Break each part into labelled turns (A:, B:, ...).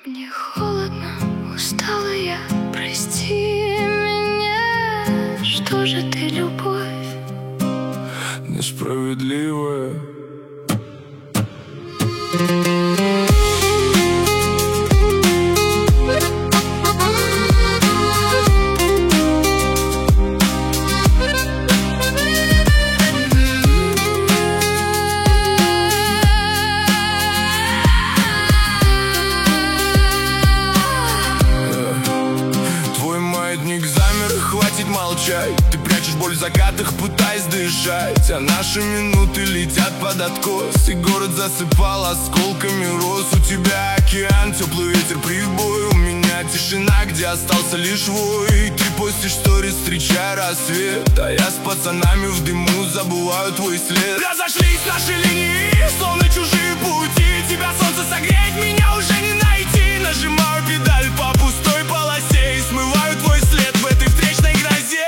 A: Мне холодно, устала я, прости меня. Что же ты, любовь
B: несправедливая? Замер, хватит молчать. Ты прячешь боль в закатах, пытаясь дышать. А наши минуты летят под откос, и город засыпал осколками роз. У тебя океан, теплый ветер, прибой. У меня тишина, где остался лишь вой. Ты постишь сторис, встречая рассвет, а я с пацанами в дыму забываю твой след. Разошлись наши линии, словно чужие пути. Тебя солнце согреет, меня уже не найти. Нажимаю педаль по пустой полосе и смываю твой след в этой встречной грозе.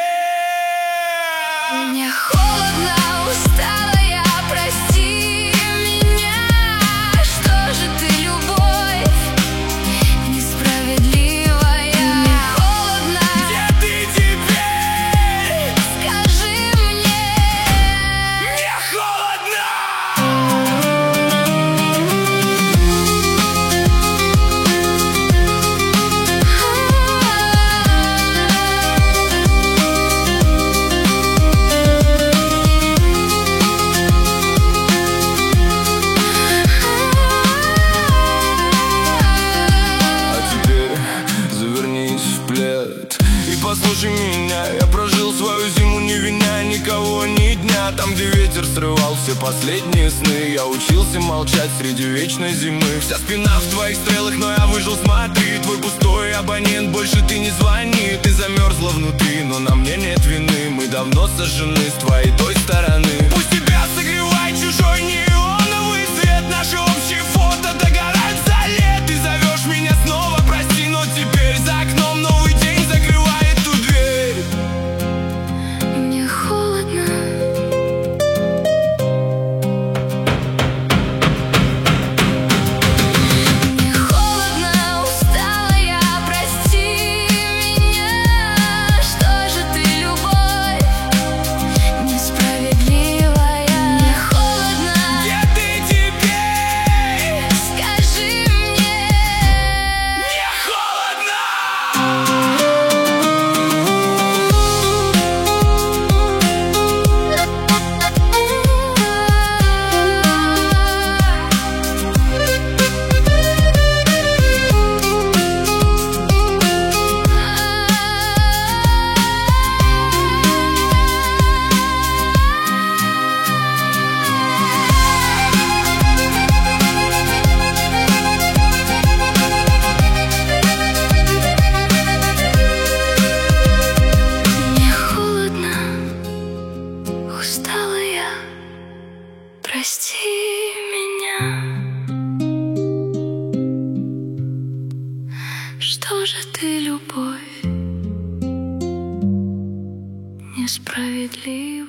A: Мне холодно, устала я, прости меня. Что же ты, любовь несправедливая? Мне холодно,
B: где ты теперь?
A: скажи мне.
B: Мне холодно. И послушай меня, я прожил свою зиму, не виня никого ни дня. Там, где ветер срывал все последние сны, я учился молчать среди вечной зимы. Вся спина в твоих стрелах, но я выжил, смотри. Твой пустой абонент, больше ты не звони. Ты замерзла внутри, но на мне нет вины. Мы давно сожжены с твоей той стороны. Пусть тебя согревает чужой неоновый свет. Наши общие фото догорают за лет. Ты зовешь меня снова, прости, но теперь за окном новый день закрывает ту дверь.
A: Мне холодно. Мне холодно, устала я, прости меня. Что же ты, любовь несправедливая? Мне холодно,
B: где ты теперь?
A: скажи мне.
B: Мне холодно.
A: Мне холодно, устала я, прости меня. Что же ты, любовь несправедлива?